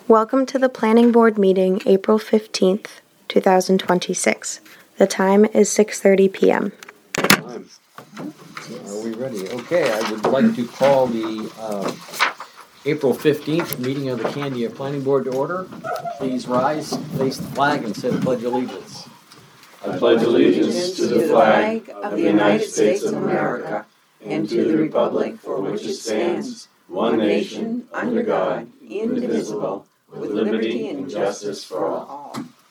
Welcome to the Planning Board meeting, April 15th, 2026. The time is 6:30 p.m. Are we ready? Okay, I would like to call the April 15th meeting of the Candia Planning Board to order. Please rise, face the flag, and say the Pledge of Allegiance. I pledge allegiance to the flag of the United States of America and to the republic for which it stands, one nation, under God, indivisible, with liberty and justice for all.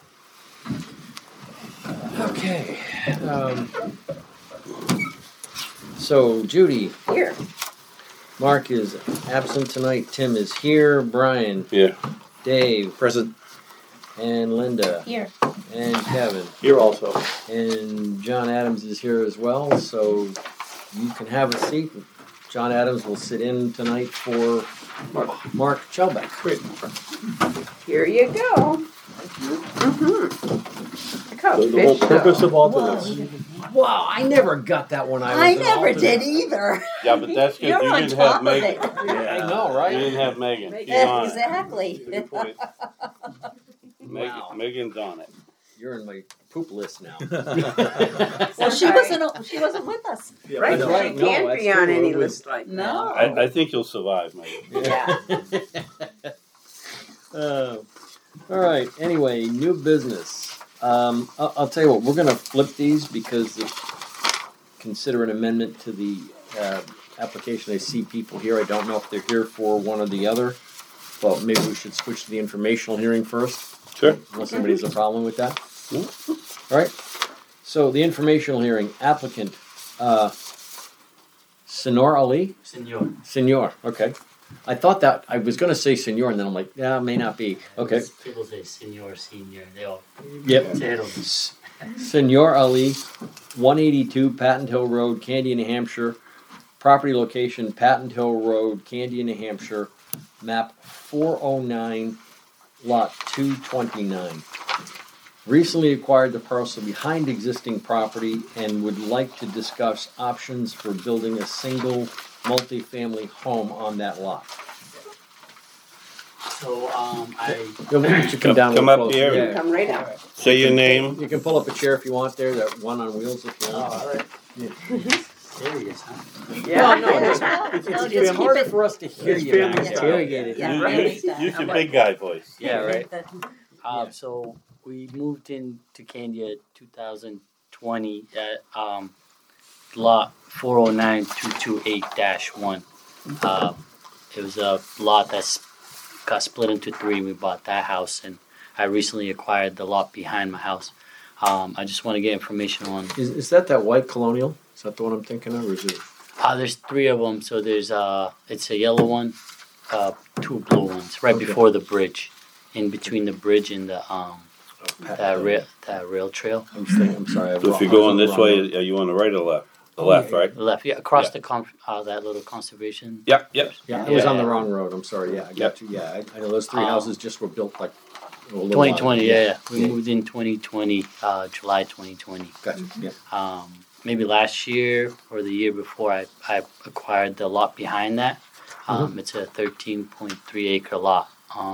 Okay. So, Judy. Here. Mark is absent tonight. Tim is here. Brian. Here. Dave. Present. And Linda. Here. And Kevin. Here also. And John Adams is here as well, so you can have a seat. John Adams will sit in tonight for Mark Chelbeck. Great. Here you go. The whole purpose of alternates. Wow, I never got that when I was I an never alternate. did either. Yeah, but that's because You're you on didn't top have of Megan. it. I know, right? You didn't have Megan. She's on it. Exactly. Good point. Wow. Megan's on it. You're in my poop list now. Well, she wasn't with us. Yeah, Right, That's right. she No, can't that's be on true. any It was- list like No. I think you'll survive, Megan. Yeah. All right. Anyway, new business. I'll tell you what. We're going to flip these because consider an amendment to the application. I see people here. I don't know if they're here for one or the other, but maybe we should switch to the informational hearing first. Sure. Unless somebody has a problem with that. No. All right. So the informational hearing applicant, Senor Ali. Senor. Okay. I thought that I was going to say senor, and then I'm like, yeah, may not be. Okay. People say senior, they all Yep. say it on Senor Ali, 182 Patent Hill Road, Candia, New Hampshire. Property location, Patent Hill Road, Candia, New Hampshire. Map 409, lot 229. Recently acquired the parcel behind existing property and would like to discuss options for building a single multi-family home on that lot. So I Why don't you come down a Come little up closer? here. Come right out. Say your name. You can pull up a chair if you want there, that one on wheels if you want. all right. Serious, huh? Yeah. No, it's harder for us to hear It's you family now. style. Interrogated. Yeah, Use- right. Use your big guy voice. Yeah, right. Yeah. So we moved into Candia 2020 at lot 409228-1. It was a lot that got split into three. We bought that house, and I recently acquired the lot behind my house. I just want to get information on. Is that white colonial? Is that the one I'm thinking of, or is it? There's three of them. So there's it's a yellow one, two blue ones, right Okay. before the bridge, in between the bridge and the that rail trail. I'm sorry. So if you're going this way, are you on the right or left? The left, right? Left, yeah, across Yeah. that little conservation. Yep, yep. Yeah, I was Yeah. on the wrong road. I'm sorry. Yeah, I got you. Yeah, I know those three houses just were built like a little 2020, while ago. yeah. We moved in 2020, July 2020. Gotcha. Yeah. Maybe last year or the year before, I acquired the lot behind that. It's a 13.3 acre lot.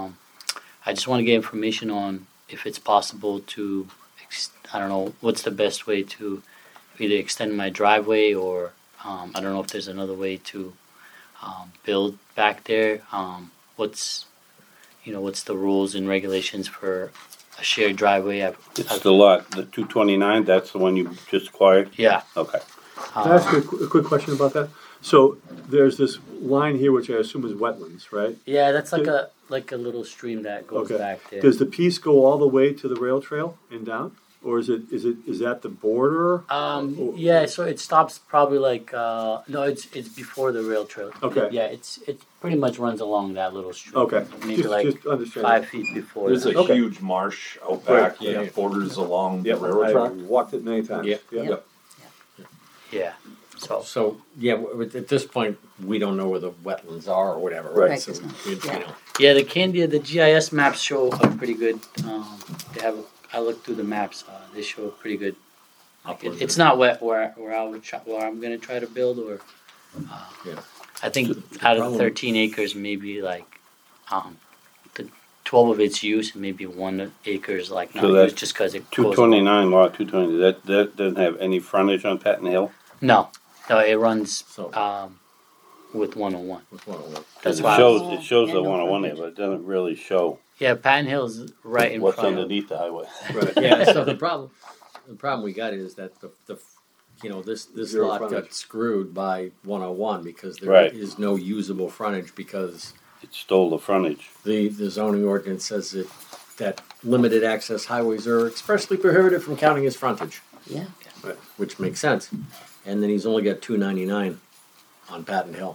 I just want to get information on if it's possible to, I don't know, what's the best way to either extend my driveway or I don't know if there's another way to build back there. What's the rules and regulations for a shared driveway? It's the lot, the 229, that's the one you just acquired? Yeah. Okay. Can I ask you a quick question about that? So there's this line here, which I assume is wetlands, right? Yeah, that's like a little stream that goes Okay. back there. Does the piece go all the way to the rail trail and down, or is that the border? Yeah, so it stops probably like no, it's before the rail trail. Okay. Yeah, it pretty much runs along that little stream. Okay, Maybe like just understand. 5 feet before. There's that. a Okay. huge marsh out back Right, yeah. that borders along Yep, the railroad I track. walked it many times. Yep. Yep. Yeah. So yeah, at this point we don't know where the wetlands are or whatever, Right. right? So you know. Yeah, the GIS maps show up pretty good. They have. I looked through the maps. They show pretty good. Like it's not wet where I'm gonna try to build or. Yeah. I think The out of problem- 13 acres, maybe like the 12 of its use, and maybe 1 acre is like not So that's used just because it Two goes twenty-nine, lot 220, that doesn't have any frontage on Patton Hill? No, it runs So, with 101. with 101. Because That's it why. shows And the no 101 there, frontage. but it doesn't really show Yeah, Patton Hill's right in what's front of. underneath the highway. Right. Yeah, so the problem we got is that the this Zero lot frontage. got screwed by 101 because there Right. is no usable frontage because It stole the frontage. the zoning ordinance says that limited access highways are expressly prohibited from counting as frontage, Yeah. which makes sense. And then he's only got 299 on Patton Hill.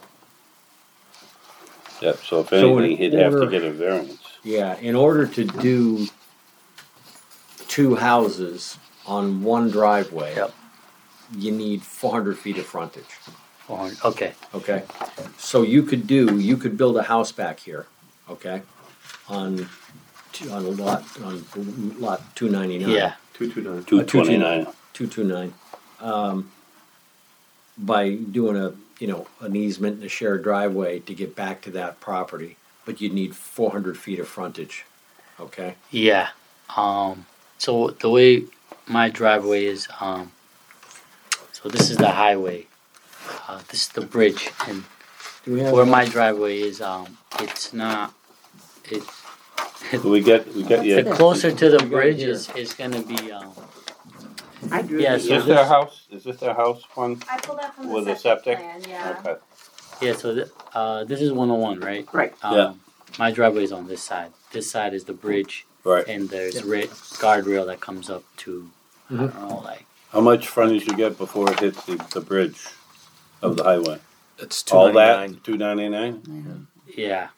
Yep, so if So in anything, he'd have to order- get a variance. Yeah, in order to do 2 houses on 1 driveway, Yep. you need 400 feet of frontage. 400. Okay. Okay, so you could build a house back here, okay, on lot 299. Yeah. 229. 229. 229. By doing an easement and a shared driveway to get back to that property, but you'd need 400 feet of frontage, okay? Yeah. So the way my driveway is, so this is the highway. This is the bridge, and Do we have where my driveway is, it's not. We get The you. closer to the We got it bridge here. is gonna be. I drew Yeah, it. Is so this their house? Is this their house one? I pulled that from With the a septic septic? plan, yeah. Okay. Yeah. So this is 101, right? Right. Yeah. My driveway is on this side. This side is the bridge, Right. and there's guardrail that comes up to. I Mhm. don't know, like. How much frontage you get before it hits the bridge of the highway? It's All 299. that, 299? Yeah.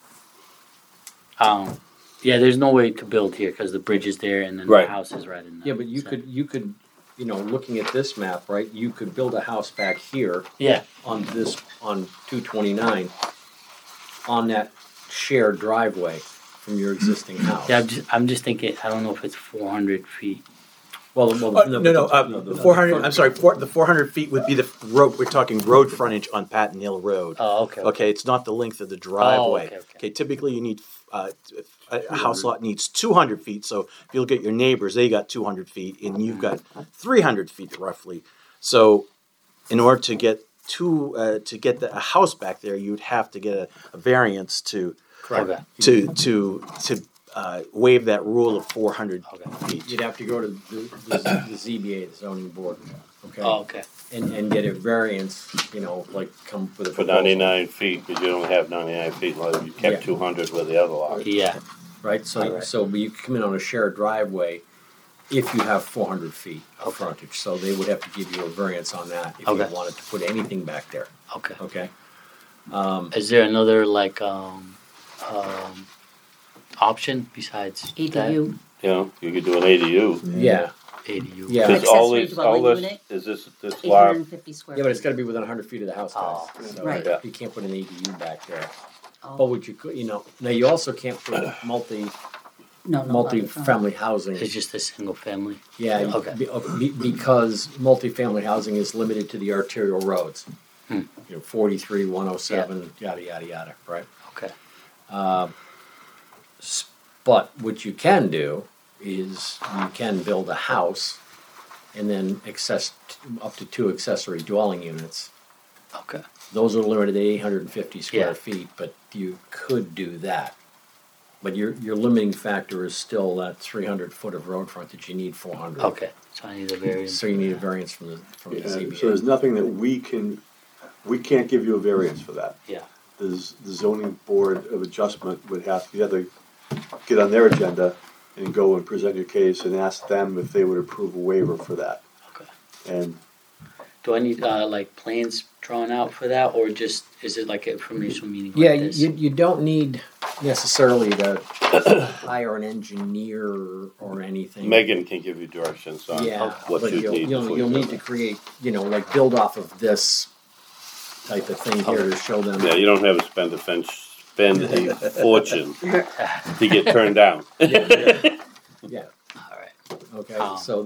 Yeah, there's no way to build here because the bridge is there and then Right. the house is right in there. Yeah, but you could, looking at this map, right, you could build a house back here Yeah. on 229 on that shared driveway from your existing house. Yeah, I'm just thinking, I don't know if it's 400 feet. Well, The 400. I'm sorry. The 400 feet would be the road. We're talking road frontage on Patton Hill Road. Oh, okay. Okay, it's not the length of the driveway. okay. Typically you need a house lot needs 200 feet. So if you look at your neighbors, they got 200 feet, and you've got 300 feet roughly. So in order to get a house back there, you'd have to get a variance to Okay. waive that rule of 400 feet. You'd have to go to the ZBA, the zoning board, okay? Oh, okay. And get a variance, come with a For proposal. 99 feet, because you only have 99 feet, like you kept Yeah. 200 with the other lot. Yeah. Right, so you come in on a shared driveway if you have 400 feet of frontage, so they would have to give you a variance on that if you Okay. wanted to put anything back there, Okay. okay? Is there another option besides EDU. You know, you could do an ADU. Yeah, that ADU? yeah, Because all Accessory this, all dwelling this, unit, is this lot, 850 square. yeah, but it's gotta be within 100 feet of the house, guys. Oh, So right. Yeah. You can't put an ADU back there. Oh. But what you could, now you also can't put No, multi-family housing. It's just a single family. Yeah, Okay. because multifamily housing is limited to the arterial roads. Hmm. 43, 107, yada, yada, yada, right? Okay. But what you can do is you can build a house and then up to 2 accessory dwelling units. Okay. Those are limited to 850 square Yeah. feet, but you could do that. But your limiting factor is still that 300 foot of road frontage. You need 400. Okay. So I need a variance. So you need a variance from the Yeah, ZBA. so there's nothing that we can't give you a variance for that. Yeah. The zoning board of adjustment would have to get on their agenda and go and present your case and ask them if they would approve a waiver for that. Okay. And Do I need plans drawn out for that, or just is it like an informational meeting? Yeah, like this? you don't need necessarily to hire an engineer or anything. Megan can give you directions on Yeah, what but you you'll, need. you'll, before you'll you need do to create, build off of this type of thing here to show them. it. Yeah, you don't have to spend a fortune to get turned down. Yeah, All right. okay, so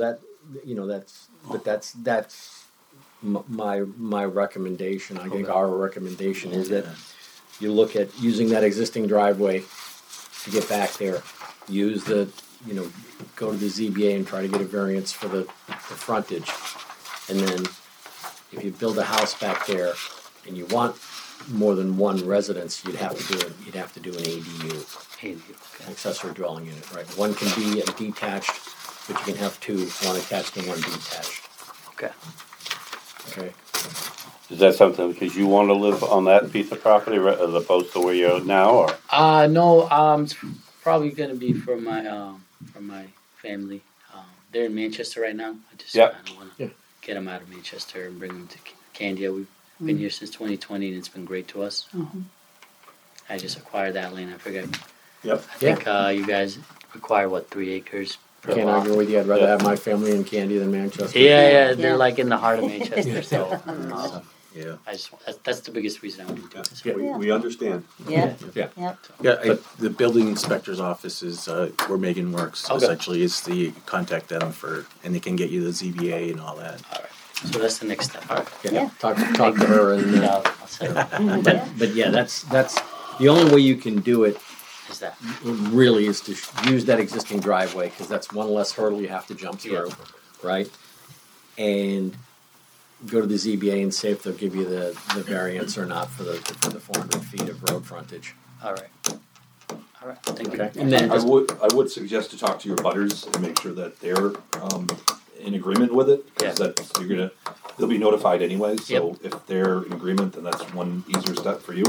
that's my recommendation. I think our recommendation is that you look at using that existing driveway to get back there. Use the, go to the ZBA and try to get a variance for the frontage. And then if you build a house back there and you want more than one residence, you'd have to do an ADU, Okay. accessory dwelling unit, right? One can be a detached, but you can have two, one attached and one detached, Okay. okay? Is that something because you want to live on that piece of property as opposed to where you're now, or? No, it's probably gonna be for my family. They're in Manchester right now. I just Yep. kind of want to Yeah. get them out of Manchester and bring them to Candia. We've been here since 2020 and it's been great to us. I just acquired that land. I figured. Yep. I think you guys require 3 acres per Can't lot. argue with you, I'd rather have my family in Candy than Manchester. Yeah, they're Yeah. like in the heart of Manchester. So Yeah. I just that's the biggest reason I want to do this. We understand. Yeah. Yeah. Yep. Yeah, the building inspector's office is where Megan works. Okay. Essentially, is the contact them and they can get you the ZBA and all that. All right. So that's the next step. All right. Yeah, talk to her and, Yeah, I'll set it up. but yeah, that's, the only way you can do it Is that really is to use that existing driveway, because that's one less hurdle you have to jump through, right? And go to the ZBA and see if they'll give you the variance or not for the 400 feet of road frontage. all right? All right. Thank you. Okay, and then I just, would suggest to talk to your butters and make sure that they're in agreement with it, because Yeah. they'll be notified anyway, so if they're in agreement, then that's one easier step for you.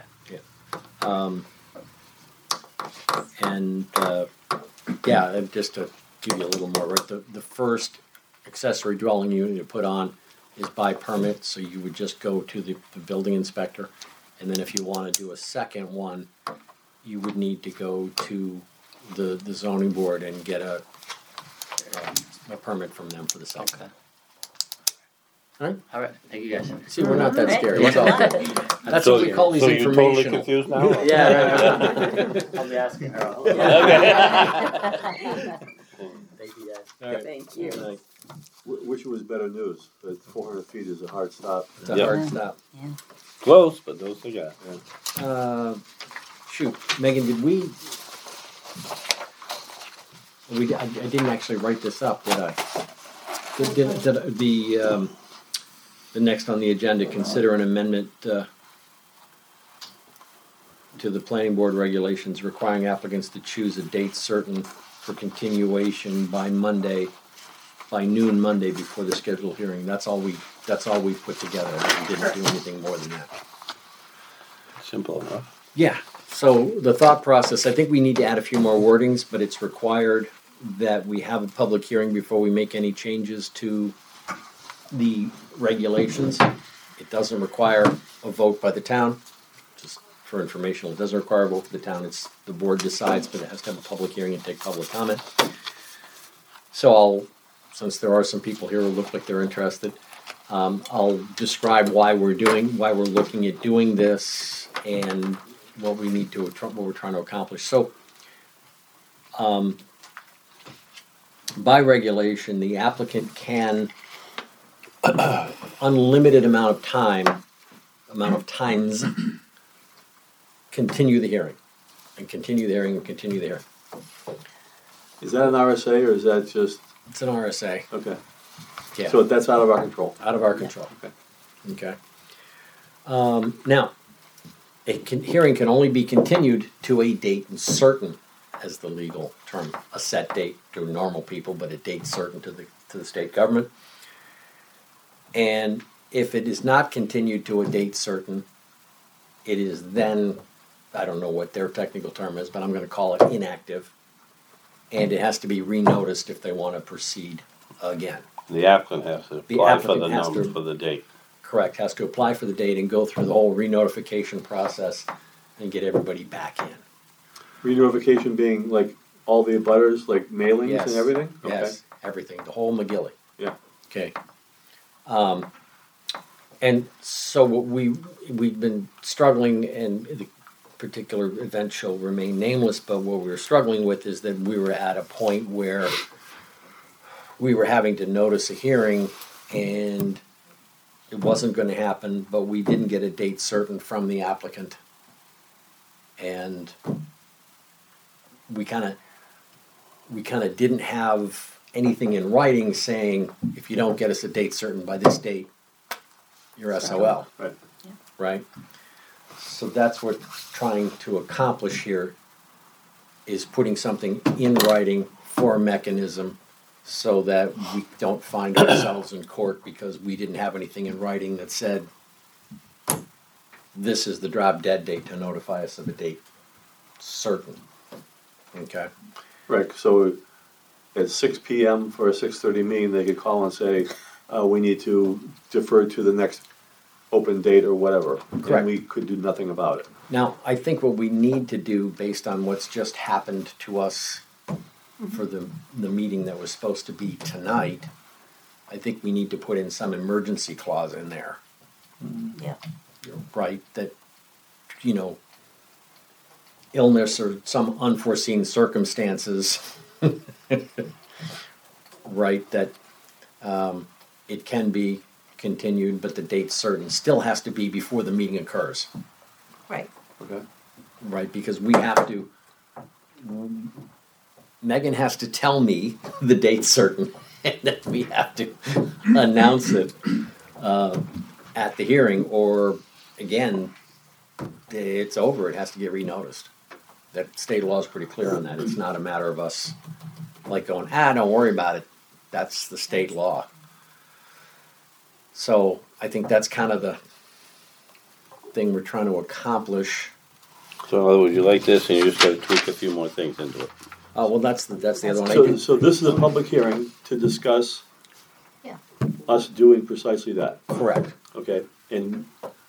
and and just to give you a little more, right? The first accessory dwelling unit you put on is by permit, so you would just go to the building inspector. And then if you want to do a second one, you would need to go to the zoning board and get a permit from them for the second. Okay. Alright. All right. Thank you guys. See, we're not that Right. scary. It's all good. That's what we call these So you're totally informational. confused now? or? I'll be asking her. Thank you guys. All right. Thank you. Like, Which was better news, but 400 feet is a hard stop. it's a Yeah. hard stop. Close, but no cigar. Shoot, Megan, did we? I didn't actually write this up, did I? Did the next on the agenda consider an amendment to the planning board regulations requiring applicants to choose a date certain for continuation by noon Monday before the scheduled hearing. That's all we put together. We didn't do anything more than that. Simple enough. Yeah, so the thought process, I think we need to add a few more wordings, but it's required that we have a public hearing before we make any changes to the regulations. It doesn't require a vote by the town, just for informational. It doesn't require a vote for the town. It's the board decides, but it has to have a public hearing and take public comment. So since there are some people here who look like they're interested, I'll describe why we're looking at doing this and what we're trying to accomplish. So, by regulation, the applicant can unlimited amount of times continue the hearing, and continue the hearing, and continue the hearing. Is that an RSA or is that just, It's an RSA. okay, Yeah. so that's out of our control? Out of our control. Okay. Now, hearing can only be continued to a date certain, as the legal term, a set date to normal people, but a date certain to the state government. And if it is not continued to a date certain, it is then, I don't know what their technical term is, but I'm going to call it inactive. And it has to be renoticed if they want to proceed again. The applicant has to The apply for the applicant has numbers to- for the date. Correct, has to apply for the date and go through the whole re-notification process and get everybody back in. Re-notification being like all the abutters, like mailings Yes. and everything? Yes, everything, the whole McGilly. Yeah. Okay. And so what we've been struggling, and the particular event shall remain nameless, but what we were struggling with is that we were at a point where we were having to notice a hearing and it wasn't going to happen, but we didn't get a date certain from the applicant. And we kind of didn't have anything in writing saying, if you don't get us a date certain by this date, you're SOL. Right. Right? So that's what we're trying to accomplish here, is putting something in writing for a mechanism so that we don't find ourselves in court because we didn't have anything in writing that said, this is the drop dead date to notify us of a date certain. Okay? Right, so at 6 PM for a 6:30 meeting, they could call and say, we need to defer to the next open date or whatever. Correct. And we could do nothing about it. Now, I think what we need to do, based on what's just happened to us for the meeting that was supposed to be tonight, I think we need to put in some emergency clause in there. Yeah. Right, that, illness or some unforeseen circumstances, right, that it can be continued, but the date's certain. Still has to be before the meeting occurs, Right. Okay. right? Because we have to, Megan has to tell me the date's certain, and then we have to announce it at the hearing, or again, it's over. It has to get renoticed. That state law is pretty clear on that. It's not a matter of us like going, don't worry about it. That's the state law. So I think that's kind of the thing we're trying to accomplish. So in other words, you like this and you just gotta tweak a few more things into it. Oh, well, that's the other one. I So, do. so this is a public hearing to discuss Yeah. us doing precisely that, Correct. okay? And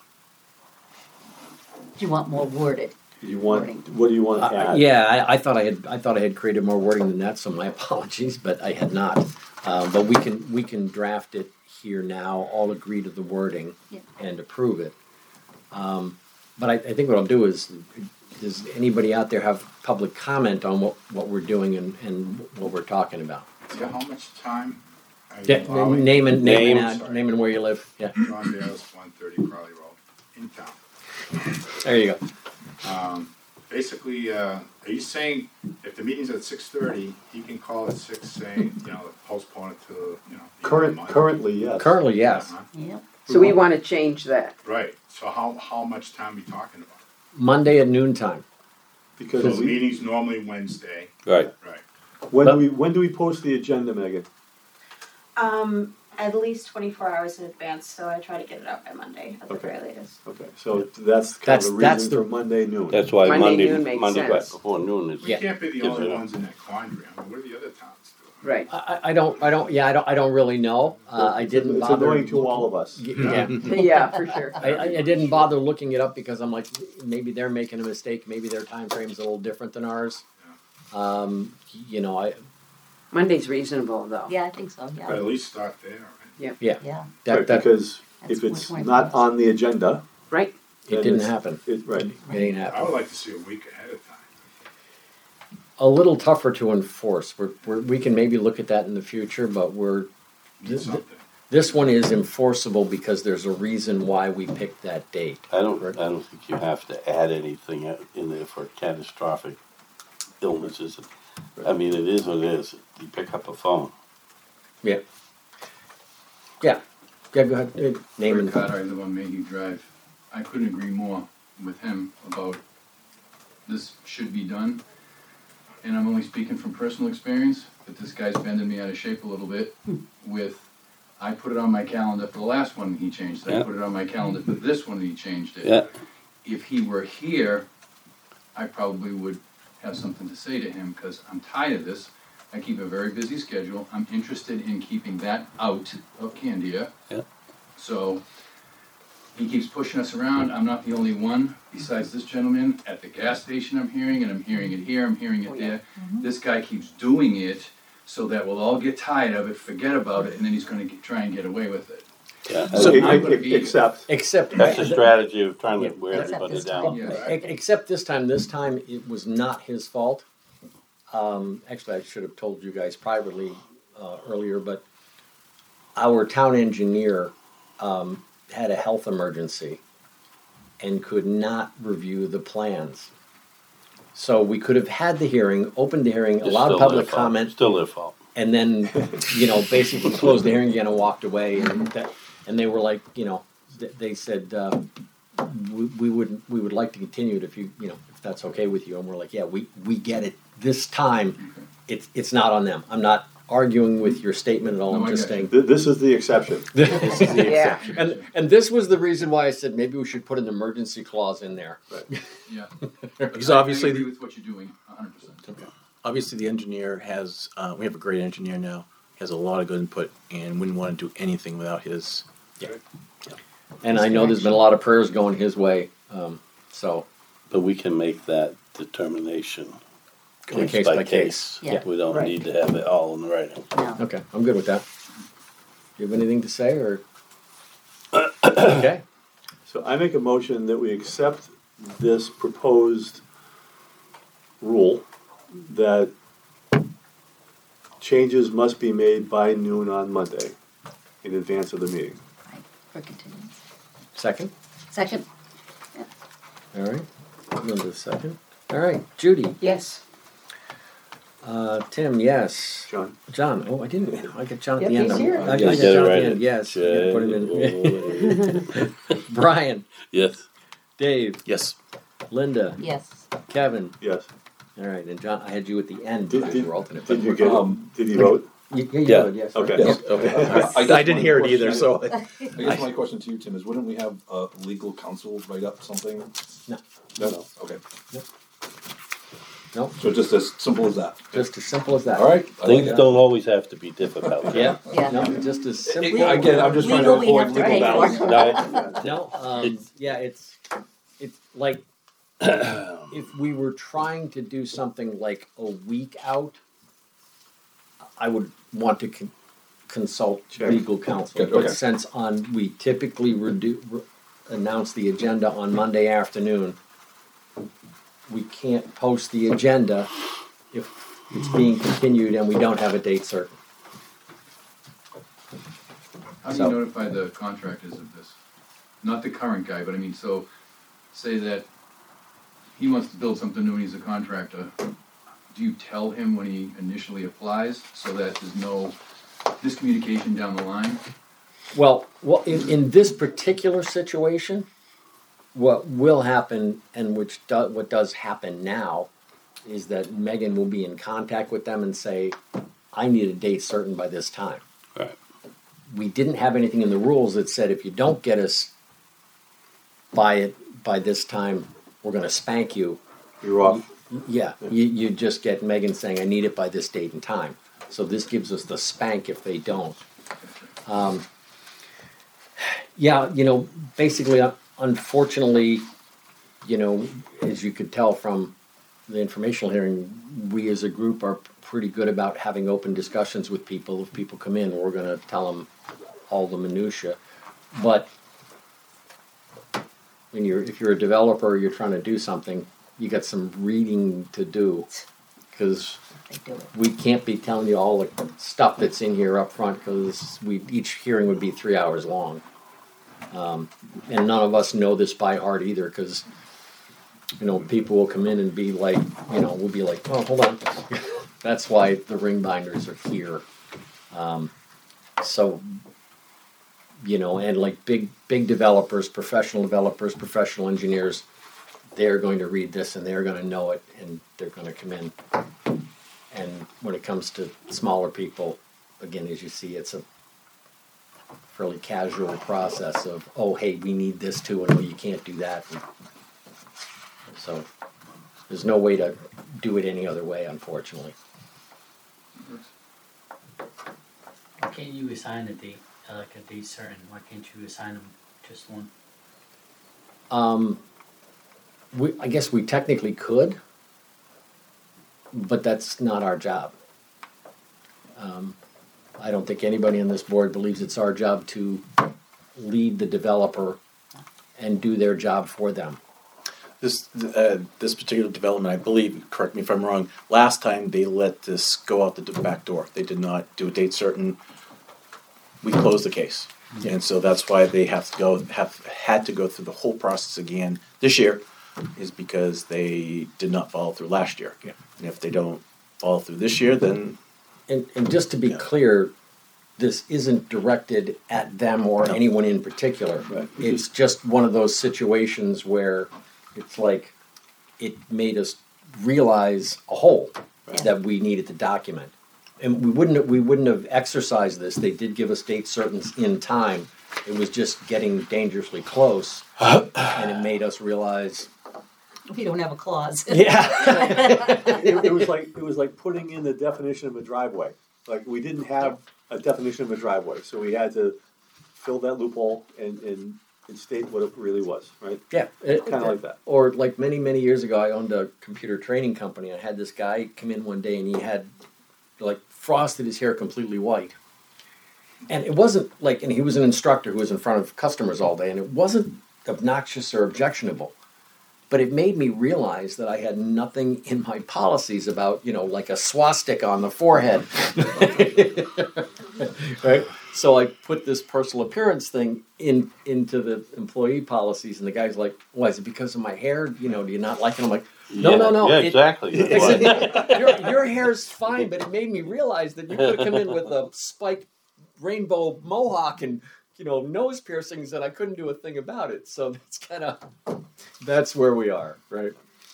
Do you want more worded? you want, Wording. what do you want to add? Yeah, I thought I had created more wording than that, so my apologies, but I had not. But we can draft it here now, all agree to the wording Yeah. and approve it. But I think what I'll do is, does anybody out there have public comment on what we're doing and what we're talking about? Yeah, how much time are you Yeah, allowing? name and Sorry. name and where you live. Yeah, John Barris, 130 Crowley Road, in town. there you go. Basically, are you saying if the meeting's at 6:30, he can call at 6 saying, postpone it to, the end of the month? Currently, yes. Currently, yes. Uh-huh. Yep. So we want to change that. Right, so how much time are we talking about? Monday at noontime. Because So the meeting's normally Wednesday, Right. right? when do we post the agenda, Megan? At least 24 hours in advance, so I try to get it out by Monday at the Okay. very latest. Okay, so that's kind That's- of the that's reason the- for Monday noon. That's why Monday noon makes Monday right sense. before noon is. We Yeah. can't be the Gives only it up. ones in that quandary, I mean, what do the other towns do? Right. I don't really know. I didn't It's bother. annoying to all of us. Yeah. Yeah, for sure. I didn't bother looking it up because I'm like, maybe they're making a mistake. Maybe their time frame's a little different than ours. Monday's reasonable, though. Yeah, I think so, But yeah. at least start there, right? Yeah. Right, because That's if it's 4:25. not on the agenda, Right? it then didn't it's- happen. Right. It ain't I happen. would like to see a week ahead of time. A little tougher to enforce. We can maybe look at that in the future, but Need something. this one is enforceable because there's a reason why we picked that date. I don't think you have to add anything in there for catastrophic illnesses. I mean, it is what it is. You pick up a phone. Yeah. Yeah. Yeah, go ahead. Name Rick and Carter, I live on Mayhew Drive. I couldn't agree more with him about this should be done. And I'm only speaking from personal experience, but this guy's bending me out of shape a little bit with, I put it on my calendar for the last one and he changed it. I Yeah. put it on my calendar for this one and he changed it. Yeah. If he were here, I probably would have something to say to him because I'm tired of this. I keep a very busy schedule. I'm interested in keeping that out of Candia. Yeah. So he keeps pushing us around. I'm not the only one besides this gentleman. At the gas station I'm hearing it. I'm hearing it here. I'm hearing it there. This guy keeps doing it so that we'll all get tired of it, forget about it, and then he's going to try and get away with it. Yeah. So- I'm gonna be- Except, That's a strategy of trying to Yeah. wear Except everybody this down. Yeah. except this time it was not his fault. Actually, I should have told you guys privately earlier, but our town engineer had a health emergency and could not review the plans. So we could have had the hearing, opened the hearing, It's allowed still public their fault. comment, Still their fault. and then, basically closed the hearing again and walked away. And they were like, they said, we would like to continue it if if that's okay with you. And we're like, yeah, we get it. This time, it's not on them. I'm not arguing with your statement at all. No, I'm I just get you. saying. This is the exception. This is the Yeah. exception. And this was the reason why I said maybe we should put an emergency clause in there. Yeah. Because I obviously, agree with what you're doing, 100%. obviously the engineer has, we have a great engineer now, has a lot of good input, and wouldn't want to do anything without his. And I know there's been a lot of prayers going his way. So But we can make that determination Case by case. Yeah. We don't Right. need to have it all in writing. No. okay, I'm good with that. You have anything to say or? Okay. So I make a motion that we accept this proposed rule that changes must be made by noon on Monday in advance of the meeting. For continuance. Second. Second? All right. Linda, second. All right. Judy. Yes. Tim, yes. John? John. Oh, I didn't. I got John at Yep, the end. he's here. I got Get it John at right the end. in. Yes. You gotta put him in. Brian. Yes. Dave. Yes. Linda. Yes. Kevin. Yes. All right. And John, I had you at the end Did- because did- you were alternate. Did you but- get, did you vote? Yeah, you Yeah. would, yes. Okay. Yes. Okay. I I didn't hear it either, so. I guess my question to you, Tim, is wouldn't we have legal counsel write up something? No. No. Okay. No. So just as simple as that. Just as simple as that. All right. I like Things that. don't always have to be difficult. Yeah. Yeah. No, just as simple. Again, I'm just trying to Legal we avoid have to legal pay for. battles. No, No, yeah, it's like if we were trying to do something like a week out, I would want to consult Sure. legal counsel. Good, But okay. since we typically announce the agenda on Monday afternoon, we can't post the agenda if it's being continued and we don't have a date certain. How do So- you notify the contractors of this? Not the current guy, but I mean, so, say that he wants to build something new and he's a contractor. Do you tell him when he initially applies so that there's no miscommunication down the line? Well, in this particular situation, what will happen, and what does happen now, is that Megan will be in contact with them and say, I need a date certain by this time. Right. We didn't have anything in the rules that said if you don't get us by this time, we're going to spank you. You're off. Yeah, you just get Megan saying, I need it by this date and time. So this gives us the spank if they don't. Yeah, basically, unfortunately, as you could tell from the informational hearing, we as a group are pretty good about having open discussions with people. If people come in, we're going to tell them all the minutia. But if you're a developer, you're trying to do something, you got some reading to do, because They do it. we can't be telling you all the stuff that's in here up front, because each hearing would be 3 hours long. And none of us know this by heart either, because people will come in and be like, we'll be like, oh, hold on. That's why the ring binders are here. So, and like big developers, professional engineers, they're going to read this and they're going to know it, and they're going to come in. And when it comes to smaller people, again, as you see, it's a fairly casual process of, oh, hey, we need this too, and oh, you can't do that. And so there's no way to do it any other way, unfortunately. Why can't you assign a date, like a date certain? Why can't you assign them just one? I guess we technically could, but that's not our job. I don't think anybody on this board believes it's our job to lead the developer and do their job for them. This particular development, I believe, correct me if I'm wrong, last time they let this go out the back door. They did not do a date certain. We closed the case. And so that's why they had to go through the whole process again this year. is because they did not follow through last year. Yeah. And if they don't follow through this year, then And just to be clear, this isn't directed at them or anyone in particular. Right. It's just one of those situations where it's like it made us realize a hole that we needed to document. And we wouldn't have exercised this. They did give us dates certain in time. It was just getting dangerously close, and it made us realize. We don't have a clause. Yeah. It was like putting in the definition of a driveway. Like, we didn't have a definition of a driveway, so we had to fill that loophole and state what it really was, right? Yeah, Kind of like that. Or like many years ago, I owned a computer training company. I had this guy come in one day, and he had like frosted his hair completely white. And it wasn't like, and he was an instructor who was in front of customers all day, and it wasn't obnoxious or objectionable. But it made me realize that I had nothing in my policies about, like a swastika on the forehead. Right? So I put this personal appearance thing into the employee policies, and the guy's like, "Why, is it because of my hair? Do you not like it?" I'm like, No. Yeah, exactly. Your hair's fine, but it made me realize that you could have come in with a spiked rainbow mohawk and nose piercings, and I couldn't do a thing about it. So that's where we are, right?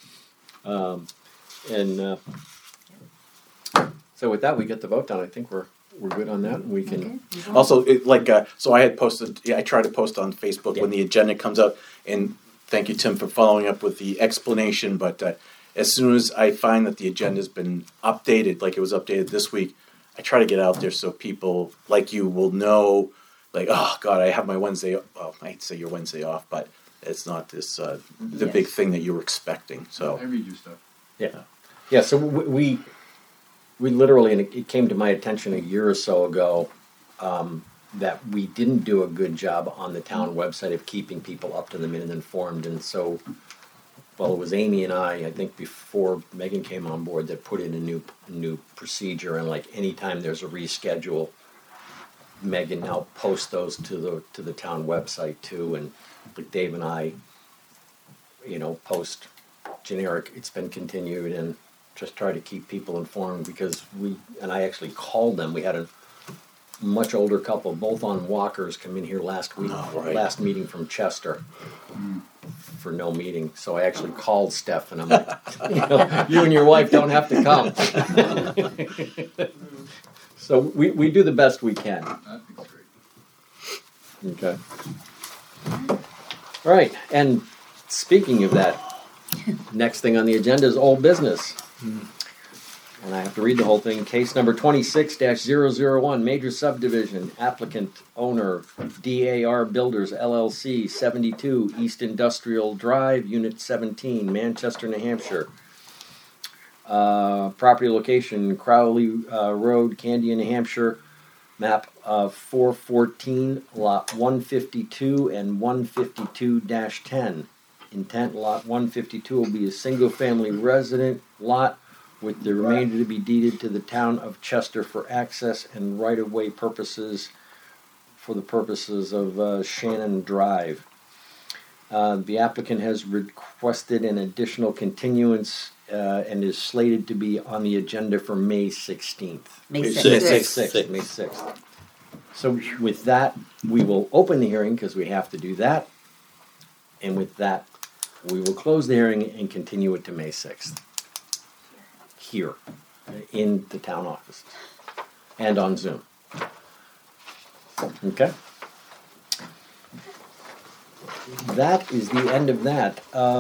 So with that, we get the vote done. I think we're good on that, and we can. also so I had posted. Yeah, I try to post on Facebook when the agenda comes out, and thank you, Tim, for following up with the explanation. But as soon as I find that the agenda's been updated, like it was updated this week, I try to get out there so people like you will know. Like, oh God, I have my Wednesday. Well, I hate to say your Wednesday off, but it's not this the big thing that you were expecting. So I read your stuff. Yeah. So we literally, and it came to my attention a year or so ago, that we didn't do a good job on the town website of keeping people up to the minute informed, and so. Well, it was Amy and I think before Megan came on board, that put in a new procedure, and like anytime there's a reschedule, Megan now posts those to the town website too, and like Dave and I, post generic. It's been continued, and just try to keep people informed because I actually called them. We had a much older couple, both on walkers, come in here last week, last meeting from Chester. For no meeting, so I actually called Steph, and I'm like, you and your wife don't have to come. So we do the best we can. That's great. Okay. All right, and speaking of that, next thing on the agenda is old business. And I have to read the whole thing. Case number 26-001, major subdivision, applicant, owner, DAR Builders, LLC, 72 East Industrial Drive, Unit 17, Manchester, New Hampshire. Property location, Crowley Road, Candia, New Hampshire. Map 414, lot 152 and 152-10. Intent, lot 152 will be a single-family resident lot with the remainder to be deeded to the town of Chester for access and right-of-way purposes for the purposes of Shannon Drive. The applicant has requested an additional continuance and is slated to be on the agenda for May 16th. May May 6th. 6th. May 6th. So with that, we will open the hearing because we have to do that. And with that, we will close the hearing and continue it to May 6th. Here, in the town office, and on Zoom. Okay? That is the end of that.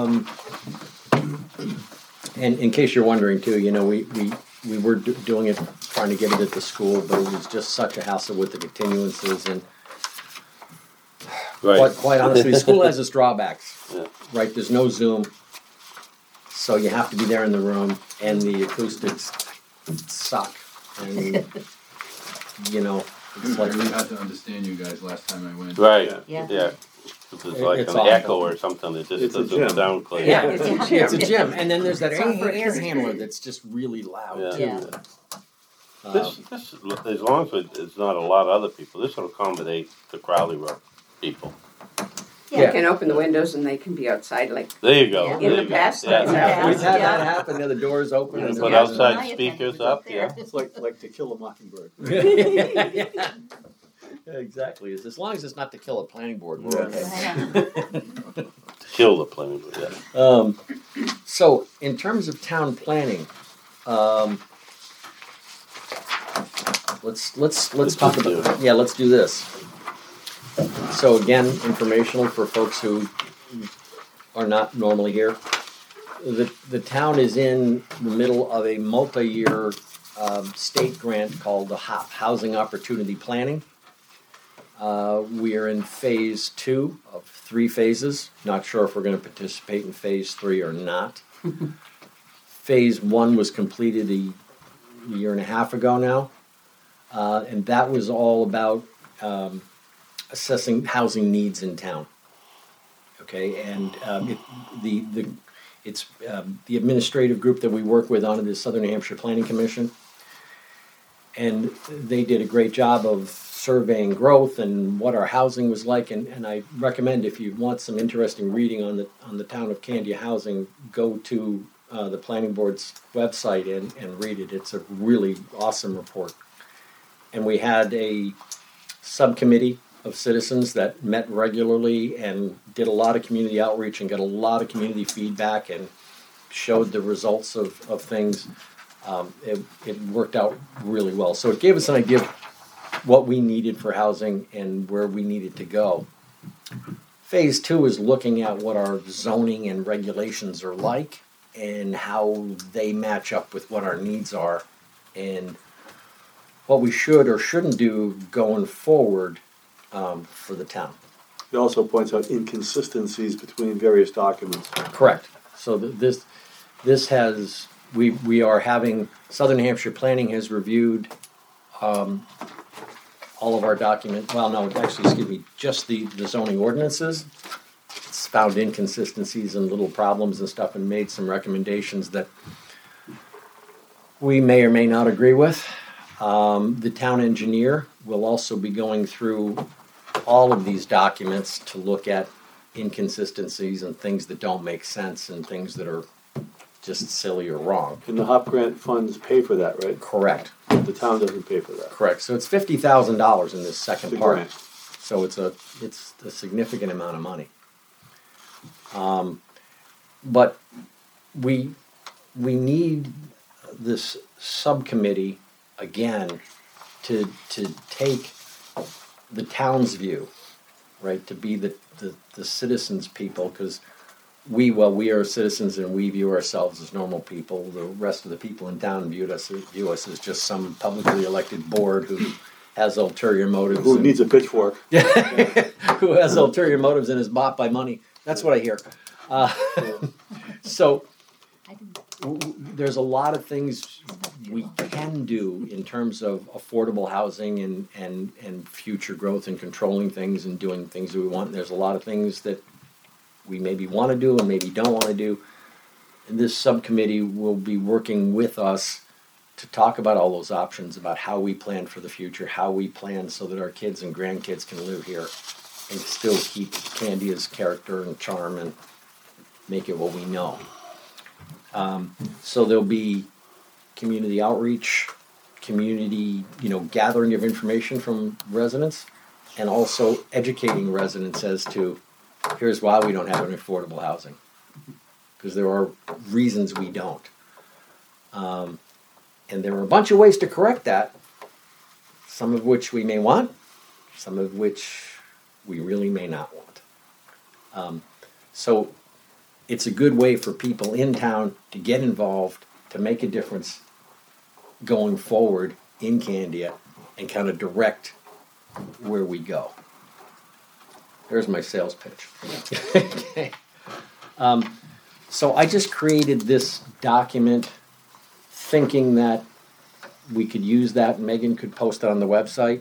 And in case you're wondering too, we were doing it, trying to get it at the school, but it was just such a hassle with the continuances, and quite honestly, the school has its drawbacks. Yeah. Right? There's no Zoom. So you have to be there in the room, and the acoustics suck. And, it's I like... really had to understand you guys last time I went. Right. Yeah. Yeah. It's like It's an awful. echo or something that just It's a doesn't gym. sound clear. Yeah, It's it's a gym. And then there's that It's on for air kids. handler that's just really loud, Yeah. too. Yeah. This, as long as it's not a lot of other people, this will accommodate the Crowley Road people. You can open the windows and they can be outside, like There you go. in There the you go. past. Yeah. We've had that happen, the doors open. You and put the- outside speakers up, yeah. It's like To Kill a Mockingbird. Yeah, exactly. As long as it's not to kill a planning board, we're okay. Kill the planning board, yeah. So, in terms of town planning, let's talk about. Yeah, let's do this. So again, informational for folks who are not normally here. The town is in the middle of a multi-year state grant called the HOP, Housing Opportunity Planning. We are in phase 2 of 3 phases. Not sure if we're going to participate in phase 3 or not. Phase 1 was completed a year and a half ago now, and that was all about assessing housing needs in town. Okay, and it's the administrative group that we work with on the Southern New Hampshire Planning Commission, and they did a great job of surveying growth and what our housing was like. And I recommend, if you want some interesting reading on the town of Candia housing, go to the planning board's website and read it. It's a really awesome report. And we had a subcommittee of citizens that met regularly and did a lot of community outreach and got a lot of community feedback and showed the results of things. It worked out really well. So it gave us an idea of what we needed for housing and where we needed to go. Phase 2 is looking at what our zoning and regulations are like and how they match up with what our needs are and what we should or shouldn't do going forward for the town. It also points out inconsistencies between various documents. Correct. So this has, we are having, Southern New Hampshire Planning has reviewed all of our documents. Well, no, actually, excuse me, just the zoning ordinances. It's found inconsistencies and little problems and stuff and made some recommendations that we may or may not agree with. The town engineer will also be going through all of these documents to look at inconsistencies and things that don't make sense and things that are just silly or wrong. And the HOP grant funds pay for that, right? Correct. The town doesn't pay for that. Correct. So it's $50,000 in this second The part. grant. So it's a significant amount of money. But we need this subcommittee again to take the town's view, right? To be the citizens' people, because we are citizens and we view ourselves as normal people. The rest of the people in town view us as just some publicly elected board who has ulterior motives. Who needs a pitchfork? Who has ulterior motives and is bought by money. That's what I hear. So there's a lot of things we can do in terms of affordable housing and future growth and controlling things and doing things that we want. There's a lot of things that we maybe want to do and maybe don't want to do. And this subcommittee will be working with us to talk about all those options, about how we plan for the future, how we plan so that our kids and grandkids can live here and still keep Candia's character and charm and make it what we know. So there'll be community outreach, community, gathering of information from residents, and also educating residents as to here's why we don't have an affordable housing, because there are reasons we don't. And there are a bunch of ways to correct that, some of which we may want, some of which we really may not want. So it's a good way for people in town to get involved, to make a difference going forward in Candia and kind of direct where we go. There's my sales pitch. Okay. So I just created this document thinking that we could use that. Megan could post it on the website.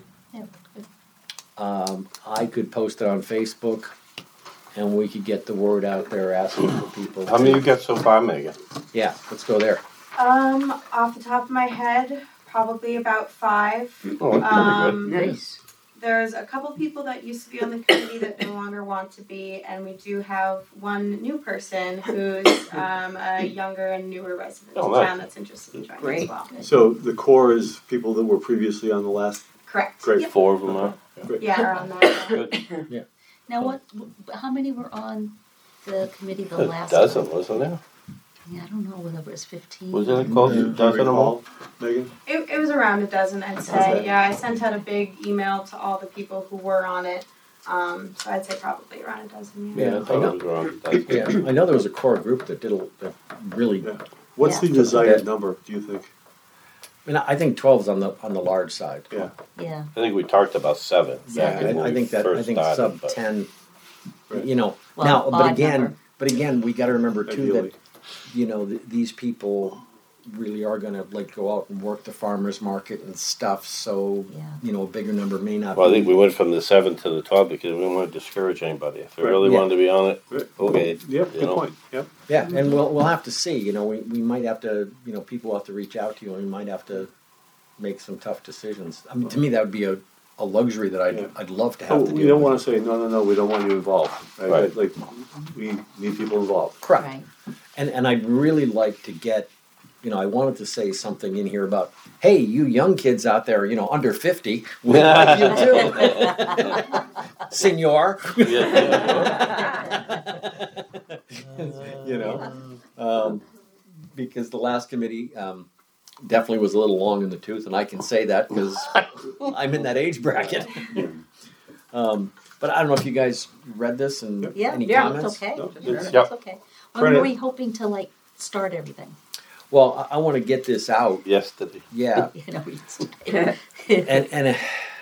I could post it on Facebook, and we could get the word out there asking for people. How many you got so far, Megan? Yeah, let's go there. Off the top of my head, probably about 5. Oh, that's pretty good. Nice. there's a couple people that used to be on the committee that no longer want to be, and we do have one new person who's a younger and newer resident Oh, of nice. town that's interested in joining as Great. well. So the core is people that were previously on the last. Correct. Great. Yep. 4 of them are. Yeah, around that. Good. Now, how many were on the committee the A last? dozen, wasn't there? Yeah, I don't know whether it was 15. Was it close to a dozen or more? Megan? It was around a dozen, I'd say. Okay. Yeah, I sent out a big email to all the people who were on it. So I'd say probably around a dozen. Yeah, I thought it was around a dozen. Yeah, I know there was a core group that that really. Yeah. What's Yeah. the desired number, do you think? I mean, I think 12 is on the large side. Yeah. Yeah. I think we talked about 7. Yeah, back when I we think that first I think started, sub but- 10. Right. You know, Well, now, odd number. but again, we got to remember too Ideally. that you know these people really are going to like go out and work the farmers market and stuff. So Yeah. you know, a bigger number may not. Well, I be. think we went from the 7 to the 12 because we didn't want to discourage anybody. If they Right. really Yeah. wanted to be on it, Right. okay. Yep, you good know. point, yep. Yeah, and we'll have to see. You know, we might have to. You know, people have to reach out to you, and we might have to make some tough decisions. I mean, to me, that would be a luxury that Yeah. I'd love to Oh, have to we do. don't wanna say, no, we don't want you involved, right? Right. Like, we need people involved. Correct. Right. And I'd really like to get, you know, I wanted to say something in here about, hey, you young kids out there, you know, under 50, we like you too, senor. You know, because the last committee definitely was a little long in the tooth, and I can say that because I'm in that age bracket. But I don't know if you guys read this and Yeah, any yeah, comments. it's okay. No, It's Yep. okay. When Print were it. we hoping to like start everything? Well, I want to get this out. Yesterday. Yeah, You know, and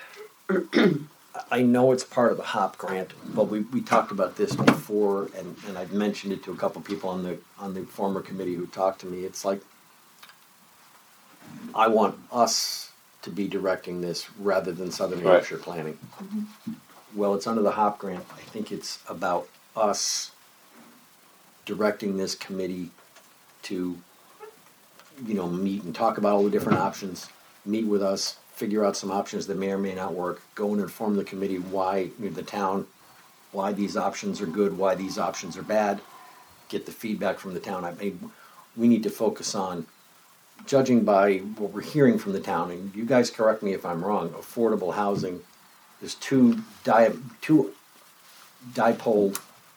I know it's part of the HOP grant, but we talked about this before, and I've mentioned it to a couple people on the former committee who talked to me. It's like I want us to be directing this rather than Southern Right. Hampshire Planning. Well, it's under the HOP grant. I think it's about us directing this committee to, you know, meet and talk about all the different options, meet with us, figure out some options that may or may not work, go and inform the committee why, you know, the town, why these options are good, why these options are bad, get the feedback from the town. We need to focus on, judging by what we're hearing from the town, and you guys correct me if I'm wrong, affordable housing, there's two dipole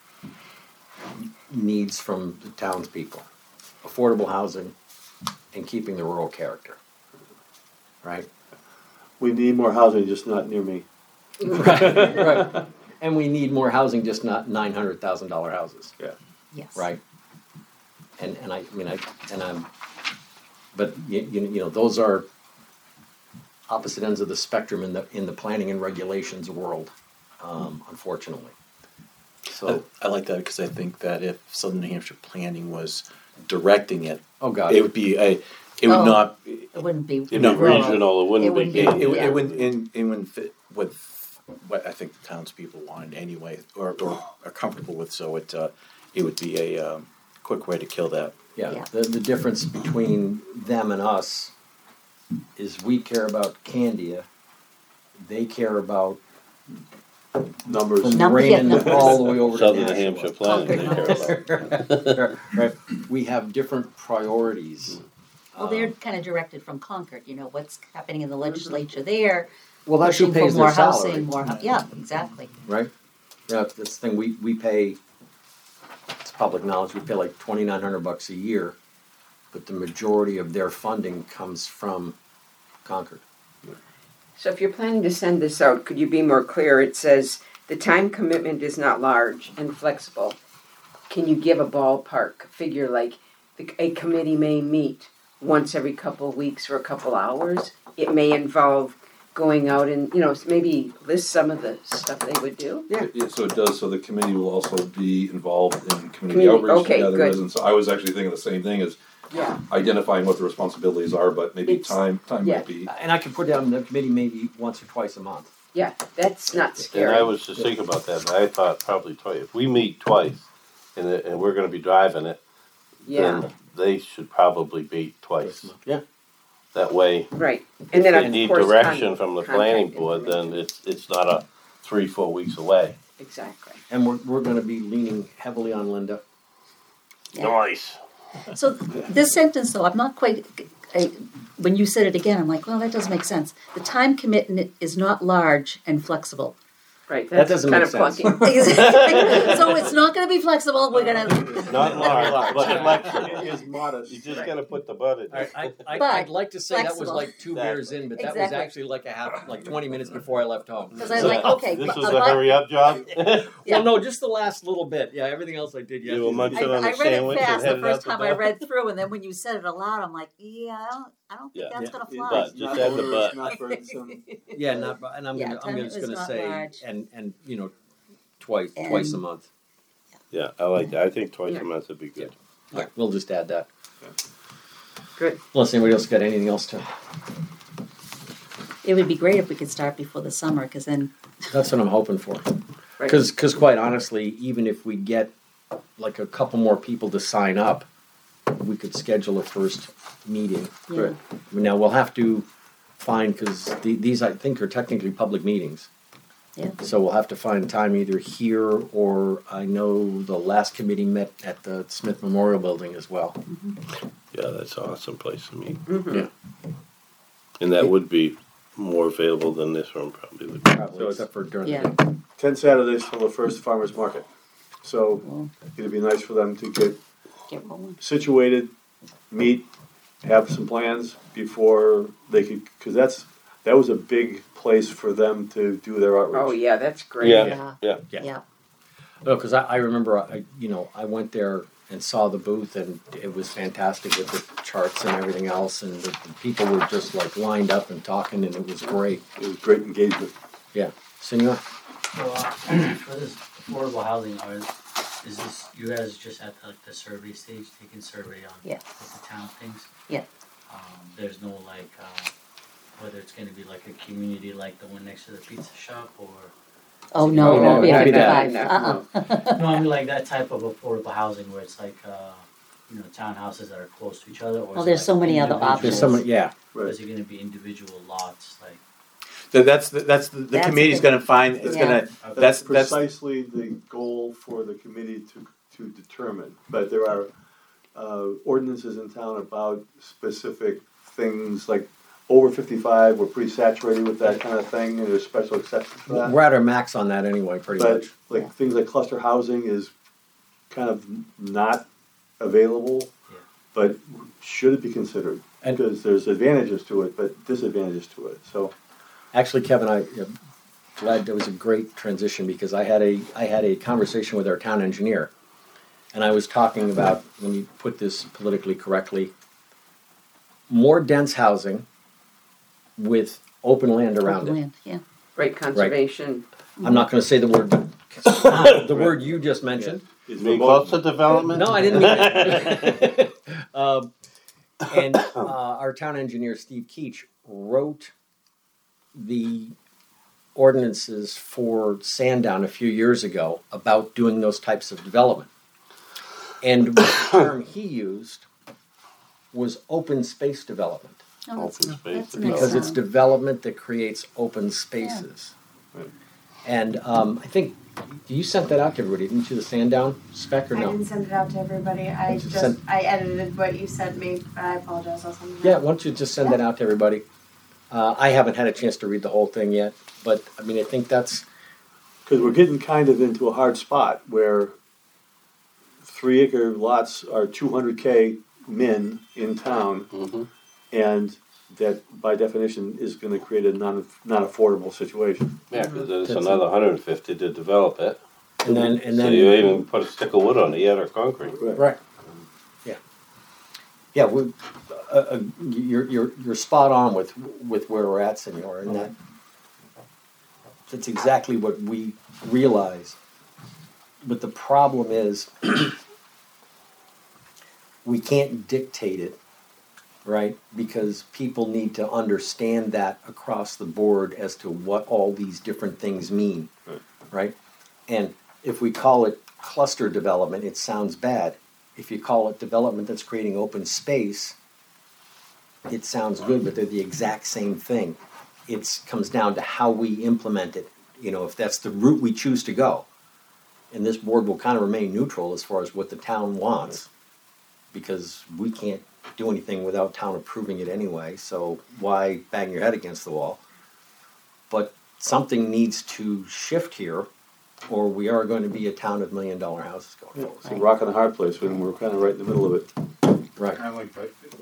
needs from the townspeople. Affordable housing and keeping the rural character. Right? We need more housing, just not near me. Right. And we need more housing, just not $900,000 houses. Yeah. yes. Right? And but you know, those are opposite ends of the spectrum in the planning and regulations world, unfortunately. So, I like that because I think that if Southern New Hampshire Planning was directing it, oh God. it would be it would Oh. not. It wouldn't be. It'd be No. regional, it wouldn't wouldn't be. be- It Yeah. wouldn't fit with what I think the townspeople wanted anyway, or are comfortable with. So it would be a quick way to kill that. Yeah, Yeah. the difference between them and us is we care about Candia, they care about Numbers. from Number- yeah, Raymond numbers. all the way over Southern to Hampshire Nashua. Planning, they care about. Right, we have different priorities. Well, they're kind of directed from Concord. You know what's happening in the legislature there. Well, that's who pushing pays for more their salary, housing, more. Yeah, exactly. right? Yeah, it's this thing, we pay, it's public knowledge, we pay like $2,900 a year, but the majority of their funding comes from Concord. So if you're planning to send this out, could you be more clear? It says the time commitment is not large and flexible. Can you give a ballpark figure, like a committee may meet once every couple of weeks for a couple hours? It may involve going out and, you know, maybe list some of the stuff they would do? Yeah. So it does, so the committee will also be involved in community Community, outreach okay, together. good. And so I was actually thinking the same thing as Yeah. identifying what the responsibilities are, but maybe It's- time yeah. might be. And I could put down the committee maybe once or twice a month. Yeah, that's not And scary. I was just thinking about that, and I thought probably twice. If we meet twice, and we're gonna be driving it, Yeah. then they should probably be twice. Yeah. That way, Right, and then if you of need course. direction from the contact planning board, information. then it's not a 3-4 weeks away. Exactly. And we're gonna be leaning heavily on Linda. Yeah. Nice. So this sentence, though, I'm not quite. When you said it again, I'm like, well, that doesn't make sense. The time commitment is not large and flexible. Right, That that's doesn't kind make of sense. clunky. So it's not going to be flexible. We're going to. Not large, but flexible. It is modest. You just gotta put the bud in there. I'd But like to say that was flexible. like 2 beers in, but that was Exactly. actually like 20 minutes before I left home. Because I'm like, okay, This but- was a but- hurry up job? Yeah. Well, no, just the last little bit. Yeah, everything else I did You were yesterday. munching on I the read sandwich it and fast the headed first out the time I door? read through, and then when you said it aloud, I'm like, yeah, I don't think Yeah. that's going to fly. But just add the butt. Not burdensome. Yeah, not, and I'm Yeah, gonna, I'm time just is gonna not say, large. and you know, twice a And- month. Yeah, I like that. I think twice Yeah. a month would be good. Yeah, we'll just add that. Good. Unless anybody else got anything else to. It would be great if we could start before the summer, because then That's what I'm hoping for. Right. Because quite honestly, even if we get like a couple more people to sign up, we could schedule a first meeting. yeah. Now we'll have to find, because these I think are technically public meetings. Yeah. So we'll have to find time either here, or I know the last committee met at the Smith Memorial Building as well. Yeah, that's an awesome place to meet. Mhm. Yeah. And that would be more available than this room probably would be. Probably, So except for during Yeah. the day. 10 Saturdays till the first farmer's market. So Well, it'd be nice for them to get get rolling. situated, meet, have some plans before they could, because that was a big place for them to do their outreach. Oh, yeah, that's great. Yeah. Yeah. Yeah. Yeah. No, because I remember, I went there and saw the booth, and it was fantastic with the charts and everything else, and the people were just like lined up and talking, and it was great. It was great engagement. Yeah. Senor? So, for this affordable housing, is this, you guys just at the survey stage, taking survey on Yeah. what the town thinks? Yeah. There's no whether it's gonna be like a community like the one next to the pizza shop, or, Oh, no, it won't be no, a no, no, 55. no. no, I mean like that type of affordable housing where it's like, townhouses that are close to each other, or Oh, is it there's like so many other individual- options. There's someone, yeah. Or is it gonna be individual lots, like? That's the That's committee's the- gonna find, it's Yeah. gonna, Okay. that's, Precisely the goal for the committee to determine. But there are ordinances in town about specific things, like over 55, we're pretty saturated with that kind of thing, and there's special exceptions for that. We're at our max on that anyway, pretty But much. like things like cluster housing is kind of not available, Yeah. but should it be considered? And- Because there's advantages to it, but disadvantages to it, so. Actually, Kevin, I'm glad that was a great transition, because I had a conversation with our town engineer, and I was talking about, let me put this politically correctly, more dense housing with open land around Open it. land, yeah. Right, conservation. I'm not going to say the word, the word you just mentioned. It's Mean remote. cluster development? No, I didn't mean it. And our town engineer, Steve Keach, wrote the ordinances for Sandown a few years ago about doing those types of development. And the term he used was open space development, Oh, that's, Open space that's a nice because it's sound. development that creates open spaces. Right. And I think you sent that out to everybody, didn't you, the Sandown spec, or I no? didn't send it out to everybody. I Just just send- I edited what you sent me. I apologize. I'll send it. Yeah, out. why don't you just send that out to everybody? I haven't had a chance to read the whole thing yet, but I mean, I think that's, Because we're getting kind of into a hard spot where 3-acre lots are 200K min in town, Mhm. and that by definition is going to create a non-affordable situation. Yeah, because there's That's another 150 to develop it. and then, So you even put a stick of wood on it yet, or concrete. right, yeah, yeah. You're spot on with where we're at, Senor, and that's exactly what we realize. But the problem is, we can't dictate it, right? Because people need to understand that across the board as to what all these different things mean, right? And if we call it cluster development, it sounds bad. If you call it development that's creating open space, it sounds good, but they're the exact same thing. It comes down to how we implement it, you know, if that's the route we choose to go. And this board will kind of remain neutral as far as what the town wants, because we can't do anything without town approving it anyway, so why bang your head against the wall? But something needs to shift here, or we are going to be a town of $1 million houses going Yeah, forward. it's a rock and a hard place, and we're kind of right in the middle of it. Right. Kind of like Bedford.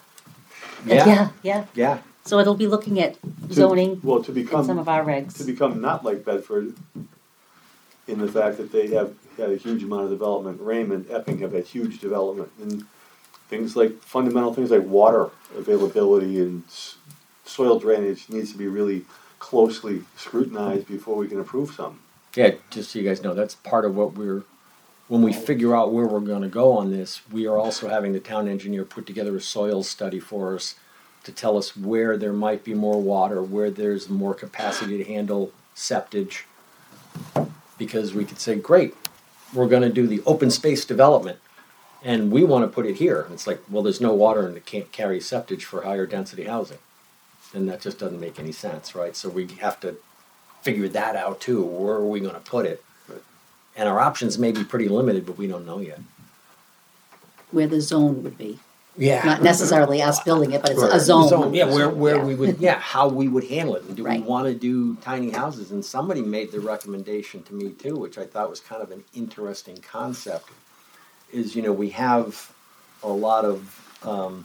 Yeah. Yeah. So it'll be looking at zoning Well, to and some of become, our regs. to become not like Bedford, in the fact that they have had a huge amount of development. Raymond, Epping have had huge development, and things like, fundamental things like water availability and soil drainage needs to be really closely scrutinized before we can approve something. Yeah, just so you guys know, that's part of what when we figure out where we're gonna go on this, we are also having the town engineer put together a soil study for us to tell us where there might be more water, where there's more capacity to handle septage. Because we could say, great, we're gonna do the open space development, and we wanna put it here. It's like, well, there's no water and it can't carry septage for higher density housing. And that just doesn't make any sense, right? So we have to figure that out too. Where are we gonna put it? And our options may be pretty limited, but we don't know yet. Where the zone would be. Yeah. Not necessarily us building it, but it's a zone. Yeah, where Yeah. we would, how we would handle it. And do we Right. want to do tiny houses? And somebody made the recommendation to me too, which I thought was kind of an interesting concept, is, you know, we have a lot of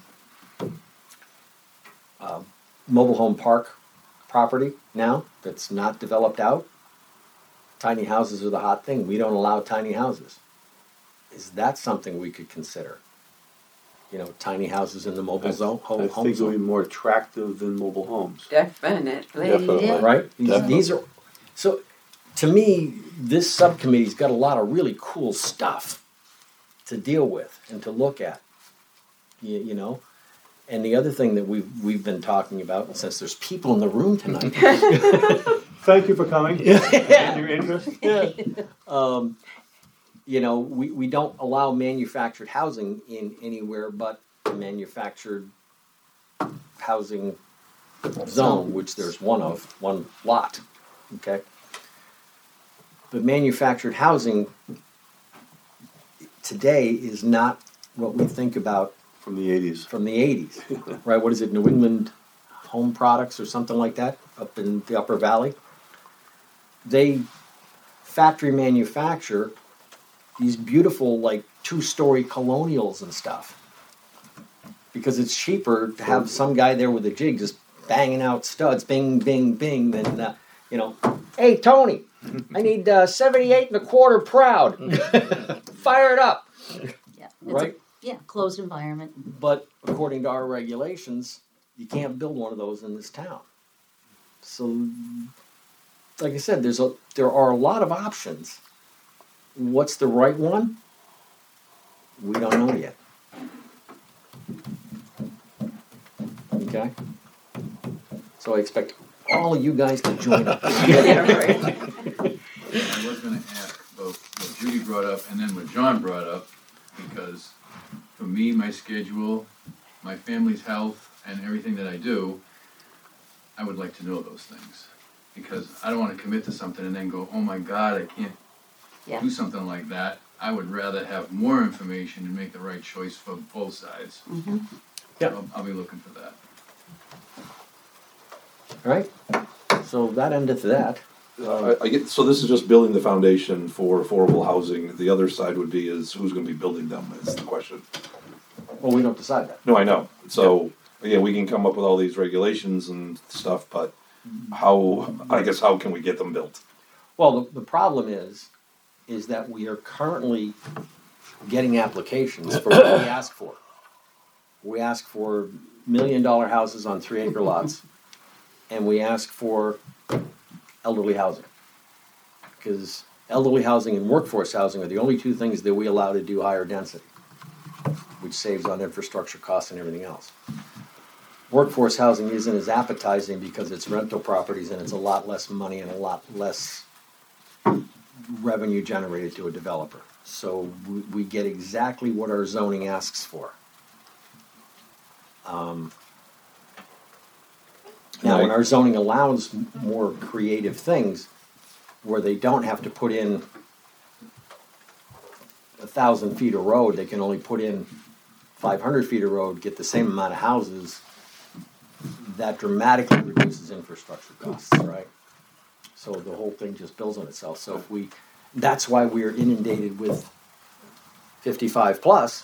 mobile home park property now that's not developed out. Tiny houses are the hot thing. We don't allow tiny houses. Is that something we could consider? You know, tiny houses in the mobile zone, I home think it'll be zone, more attractive than mobile homes. Definitely. Definitely. right? Definitely. These are, so to me, this subcommittee's got a lot of really cool stuff to deal with and to look at. You know? And the other thing that we've been talking about, and since there's people in the room tonight, Thank you for coming and your interest. you know, we don't allow manufactured housing in anywhere but the manufactured housing zone, which there's one lot, okay? But manufactured housing today is not what we think about From the 80s. from the 80s, right? What is it, New England Home Products or something like that up in the Upper Valley? They factory manufacture these beautiful, like, 2-story colonials and stuff. Because it's cheaper to have some guy there with a jig just banging out studs, bing, bing, bing, than, you know, hey, Tony, I need 78 1/4 proud. Fire it up. Yeah. It's Right? Yeah, closed environment. But according to our regulations, you can't build one of those in this town. So, like I said, there are a lot of options. What's the right one? We don't know yet. Okay? So I expect all of you guys to join up. I was gonna ask about what Judy brought up and then what John brought up, because for me, my schedule, my family's health, and everything that I do, I would like to know those things. Because I don't wanna commit to something and then go, oh my God, I can't Yeah. do something like that. I would rather have more information and make the right choice for both sides. Yeah. I'll be looking for that. All right? So that ended that. I get, so this is just building the foundation for affordable housing. The other side would be is who's gonna be building them is the question. Well, we don't decide that. No, I know. So, again, we can come up with all these regulations and stuff, but how can we get them built? Well, the problem is that we are currently getting applications for what we ask for. We ask for $1 million houses on 3-acre lots, and we ask for elderly housing. Because elderly housing and workforce housing are the only two things that we allow to do higher density, which saves on infrastructure costs and everything else. Workforce housing isn't as appetizing because it's rental properties and it's a lot less money and a lot less revenue generated to a developer. So we get exactly what our zoning asks for. Now, when Right. our zoning allows more creative things, where they don't have to put in 1,000 feet of road, they can only put in 500 feet of road, get the same amount of houses, that dramatically reduces infrastructure costs, right? So the whole thing just builds on itself. So if we, that's why we're inundated with 55 plus,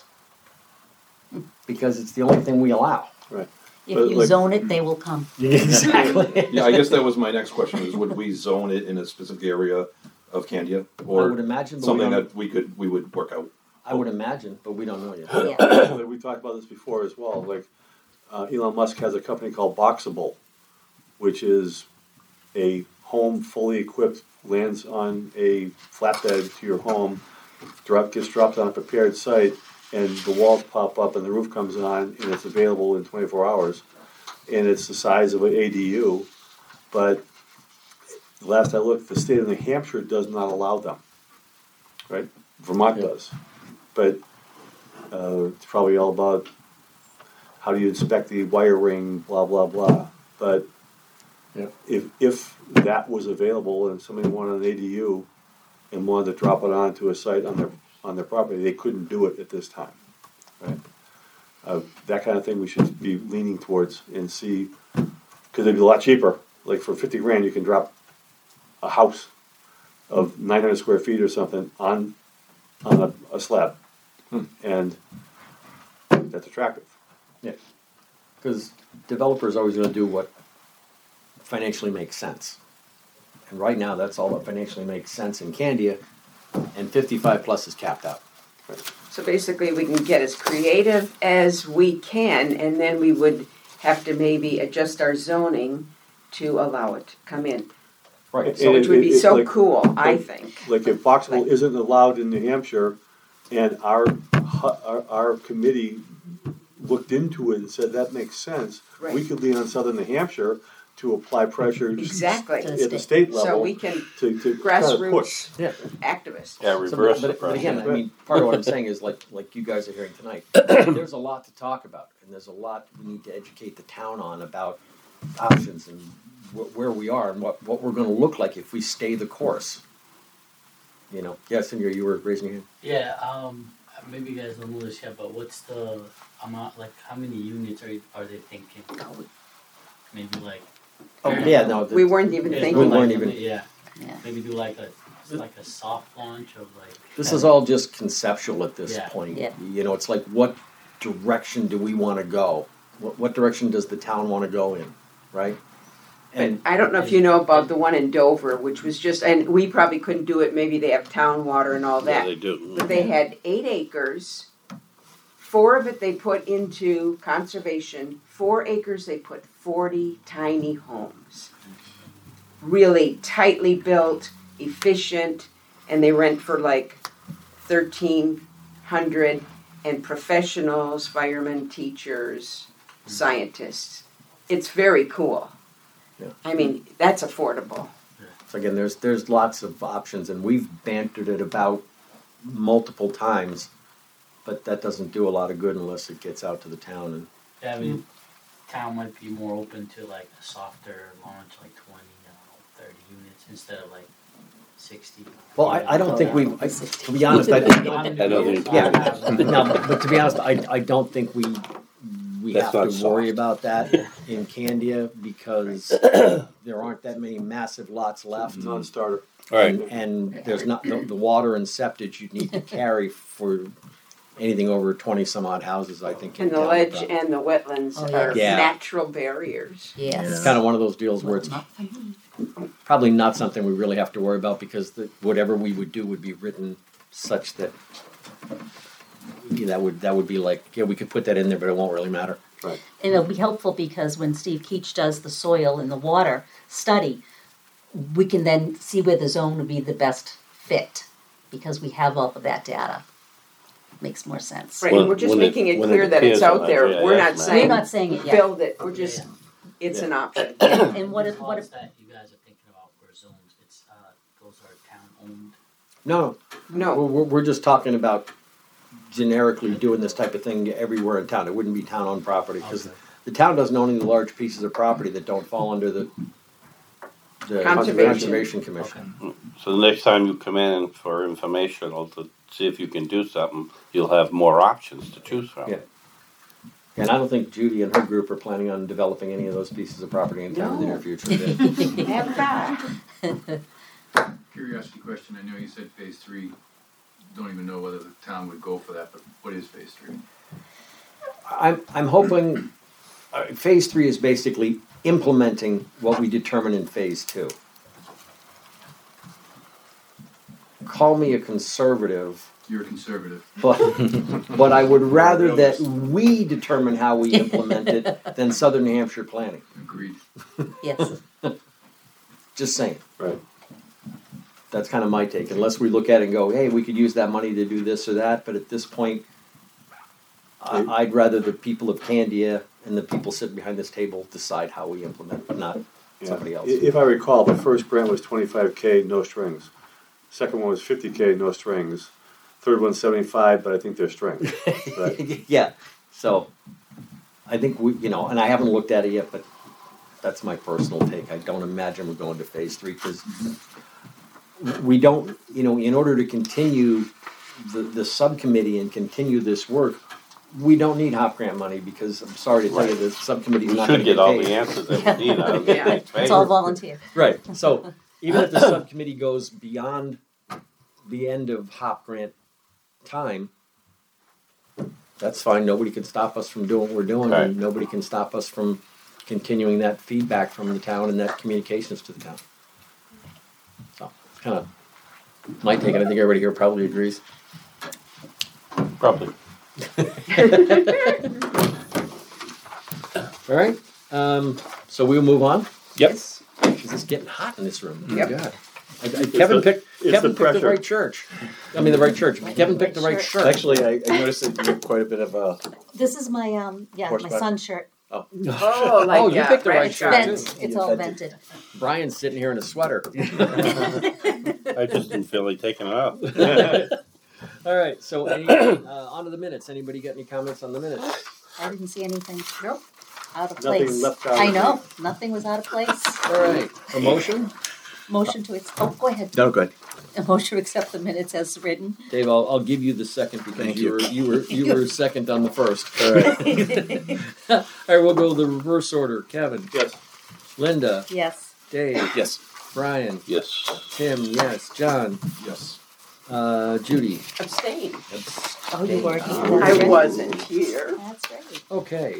because it's the only thing we allow. Right. If But you like- zone it, they will come. Exactly. Yeah, I guess that was my next question, is would we zone it in a specific area of Candia? I would Or imagine, but we something don't, that we would work out? I would imagine, but we don't know yet. Yeah. We talked about this before as well, like, Elon Musk has a company called Boxable, which is a home fully equipped, lands on a flatbed to your home, gets dropped on a prepared site, and the walls pop up and the roof comes on, and it's available in 24 hours. And it's the size of an ADU, but last I looked, the state of New Hampshire does not allow them, right? Vermont does. But it's probably all about how do you inspect the wiring, blah, blah, blah. But Yep. if that was available and somebody wanted an ADU and wanted to drop it onto a site on their property, they couldn't do it at this time, right? That kind of thing we should be leaning towards and see, because it'd be a lot cheaper. Like for 50 grand, you can drop a house of 900 square feet or something on a slab. And that's attractive. Yeah, because developers always gonna do what financially makes sense. And right now, that's all that financially makes sense in Candia, and 55 plus is capped out. So basically, we can get as creative as we can, and then we would have to maybe adjust our zoning to allow it to come in, Right. So which would be so like- cool, I think. Like if Boxable isn't allowed in New Hampshire, and our committee looked into it and said that makes sense, we Right. could lean on Southern New Hampshire to apply pressure Exactly. at the state So level we can to kind of push. grassroots Yeah. activists. Yeah, So, reverse the but again, process. I mean, part of what I'm saying is like you guys are hearing tonight, there's a lot to talk about, and there's a lot we need to educate the town on about options and where we are and what we're gonna look like if we stay the course. You know, yes, and you were raising your hand. Yeah, maybe you guys don't know this yet, but what's the amount, like, how many units are they thinking? Maybe like. Oh, yeah, no. We weren't even Yeah, thinking. We weren't even- Yeah, Yeah. maybe do like a soft launch of like. This is all just conceptual at this Yeah. point. Yeah. You know, it's like, what direction do we wanna go? What direction does the town wanna go in, right? But I don't know if you know about the one in Dover, which was just, and we probably couldn't do it, maybe they have town water and all Yeah, that. they do. But they had 8 acres, 4 of it they put into conservation, 4 acres they put 40 tiny homes. Really tightly built, efficient, and they rent for like 1,300, and professionals, firemen, teachers, scientists. It's very cool. Yeah. I mean, that's affordable. So again, there's lots of options, and we've bantered it about multiple times, but that doesn't do a lot of good unless it gets out to the town. And Yeah, I mean, town might be more open to like a softer launch, like 20, 30 units instead of like 60. well, I don't think we. To be honest, I Another- yeah. No, but to be honest, I don't think we That's have not to worry soft. about that in Candia because there aren't that many massive lots left. Non-starter. All right. And there's not the water and septic you'd need to carry for anything over 20 some odd houses, I think. in And the town. ledge and the wetlands Oh, yeah. are Yeah. natural barriers. Yes. It's kind of one of those deals where it's Not for me. probably not something we really have to worry about because whatever we would do would be written such that that would be like, yeah, we could put that in there, but it won't really matter. Right. And it'll be helpful because when Steve Keach does the soil and the water study, we can then see where the zone would be the best fit because we have all of that data. Makes more sense. Right, and When- we're just when making it when clear that it's appears on out our there. GIS We're not map. We're not saying saying it yet. build it, we're just, it's an option. And what if Lots that you guys are thinking about for zones, it's those are town owned. No, No, we're just talking about generically doing this type of thing everywhere in town. It wouldn't be town-owned property because the town doesn't own any large pieces of property that don't fall under the Conservation. Conservation Commission. So the next time you come in for information or to see if you can do something, you'll have more options to choose from. Yeah. And I don't think Judy and her group are planning on developing any of those pieces of property in town in the near future. Never. Curiosity question, I know you said phase 3, don't even know whether the town would go for that, but what is phase 3? I'm hoping phase 3 is basically implementing what we determined in phase 2. Call me a conservative, You're a conservative. but I would rather that we determine how we implement it than Southern New Hampshire planning. Agreed. Yes. Just saying. Right. That's kind of my take. Unless we look at it and go, hey, we could use that money to do this or that, but at this point, I'd rather the people of Candia and the people sitting behind this table decide how we implement it, not somebody else. If I recall, the first grant was 25K, no strings. Second one was 50K, no strings. Third one's 75, but I think there's strings. Right. Yeah. So I think we, and I haven't looked at it yet, but that's my personal take. I don't imagine we're going to phase 3 because we don't, in order to continue the subcommittee and continue this work, we don't need HOP grant money because I'm sorry to tell you, the subcommittee's We not going should to get all paid. the answers that we need out of Yeah. it. It's all volunteer. Right. So even if the subcommittee goes beyond the end of HOP grant time, that's fine. Nobody can stop us from doing what we're doing, Right. and nobody can stop us from continuing that feedback from the town and that communications to the town. So it's kind of my take, and I think everybody here probably agrees. Probably. All right. So we'll move on. Yep. Because it's getting hot in this room. Oh, Yep. God. Kevin picked the pressure. right church. I mean the right church. Kevin picked the right shirt. Actually, I noticed that you have quite a bit of This is my my Horseback. son's shirt. Oh, Oh, you picked the right It's shirt. bent. It's all Vented. vented. Brian's sitting here in a sweater. I just didn't feel like taking it off. All right. So on to the minutes. Anybody got any comments on the minutes? I didn't see anything. Nope. Out of Nothing place. left out. I know. Nothing was out of place. All right. A motion? Motion to go ahead. no good. A motion to accept the minutes as written. Dave, I'll give you the second because Thank you were second on the first. All right. All right. We'll go the reverse order. Kevin, Yes. Linda, Yes. Dave, Yes. Brian, Yes. Tim, yes, John, Yes. Abstain. Judy. Oh, you weren't here. I That's right. wasn't here. That's right. Okay.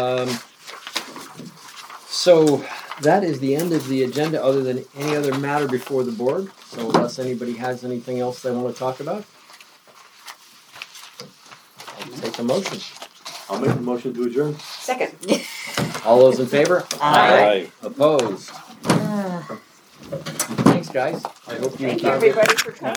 So that is the end of the agenda other than any other matter before the board. So unless anybody has anything else they want to talk about, I'll take a motion. I'll make a motion to adjourn. Second. All those in favor? Aye. Opposed? Ah. Thanks, guys. I hope you Thank you, found it everybody, for coming.